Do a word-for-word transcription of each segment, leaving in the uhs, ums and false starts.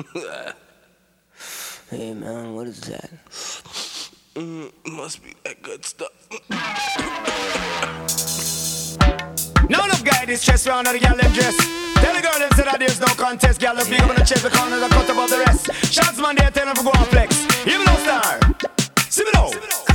Hey man, what is that? Mm, must be that good stuff. None of guy this stress round of the gal them dress. Tell the girl them say that there's no contest. Gal look big up on the chest, the corners are cut above the rest. Shots man there tell them to go and flex. Even though star, see me now.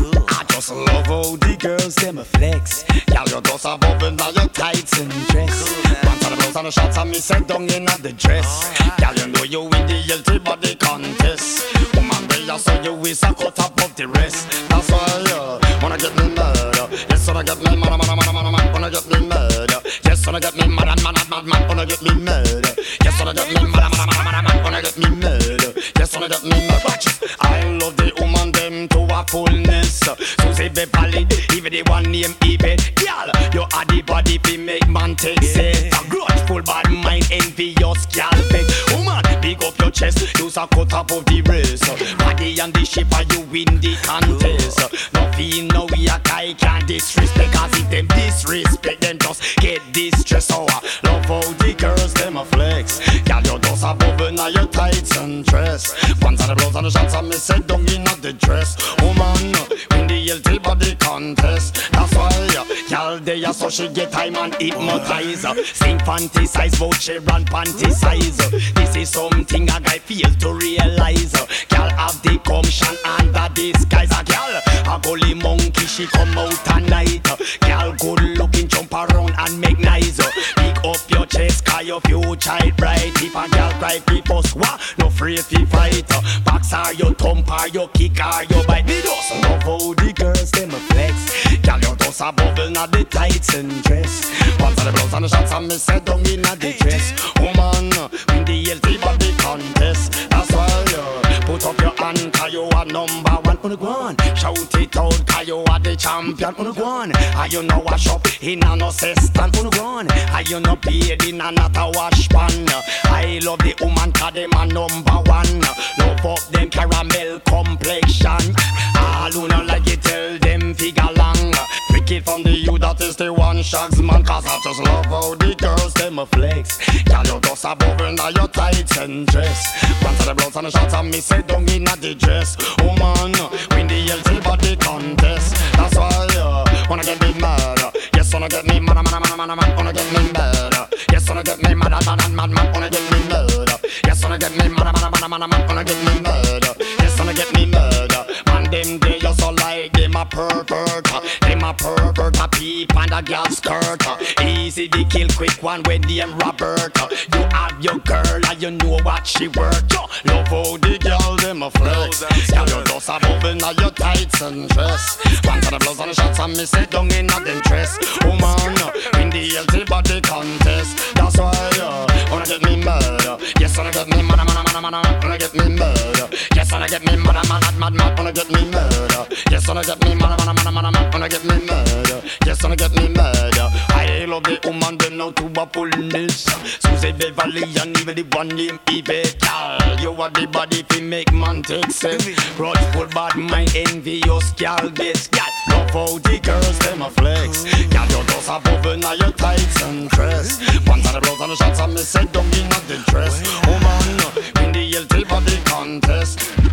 I just love how the girls them a flex. Y'all you just a bubble now your tights and dress. One of the blows and the shots and me set down in the dress. Y'all you know you win the healthy body contest. Woman they just saw you is a cut up of the rest. That's why you wanna get me murder. Yes wanna get me mad mad mad mad mad wanna get me murder. Yes wanna get me mad mad mad mad wanna get me murder. Yes wanna get me mad mad mad mad wanna get me murder. Yes wanna get me murder. I love the woman them to a fullness. Susie Beverly, even the one name even. Girl, you are the body fi make man take set. A grudgeful bad mind, envious gal fake. Woman, big up your chest, use a cut up of the race. Body and the shape and you win the contest. No feel no we a guy can't disrespect. Cause if them disrespect, them just get distressed. So I love how the girls them a flex. Girl, you just a bubble now your tights and dress. Pants and the blouse and the shots and me set down in the dress. Woman, win the healthy body contest. That's why y'all they are so she get time and hypnotize. Sing fantasize about she run fantasize. This is something a guy feel to realize. Y'all have the gumption and the disguise. A girl, a gully monkey, she come out tonight. Girl good looking, jump around and make nice. Pick up your chest, cause your future bright. If a girl cry people swat, no free fi fight. Box are your thump or your kick or your bite. Me just love how the girls them a flex. Girl you just a bubble na the tights and dress. Once of the blouse and the shots and me set down in a the dress. Woman, win the healthy body contest. That's why you put up your hand, cause you are number one on the ground. Shout it out, cause you are the champion on the ground. And you know wash up in a no stand on the ground. And you know paid in a not a wash pan. I love the woman cause them a number one. Love up them caramel complexion. All who not like it tell them figure long. Wicked from the you that is the one shags man. Cause I just love how the girls them a flex. Girl you just a bubble now your tights and dress. Pants and the blouse and the shots and me set down in a the dress. Woman, win the healthy body contest. That's why you wanna get me mad. Yes wanna get me mad mad mad mad mad wanna get me mad. Yes wanna get me mad mad mad mad mad wanna get me mad. Yes wanna get me mad mad mad mad mad wanna get me mad. Yes wanna get me mad. Man them they just so like them a pervert. Them a pervert a peep and a girl skirt. Easy to kill quick one with them Robert. You have your girl and you know what she worth. Love how the girl them a flex. Girl you just a bubble now your tights and dress. Pants and the blouse and the shots and me sit down in a them dress. Woman, win the healthy body contest. That's why you wanna get me mad. Yes wanna get me mad mad mad mad mad wanna get me mad. Yes wanna get me mad mad mad mad wanna get me mad. Yes wanna get me mad mad mad mad mad wanna get me mad. Yes wanna get me mad. I love the woman them now to a fullness. Susie Beverly and even the one name Eve. Girl, you are the body fi make man take sense. Grudgeful bad mind, envious girl this. Girl, love how the girls them a flex. Girl, you just a bubble now your tights and dress. Pants and the blouse and the shots and me set down in a the dress. Woman, win the healthy body contest.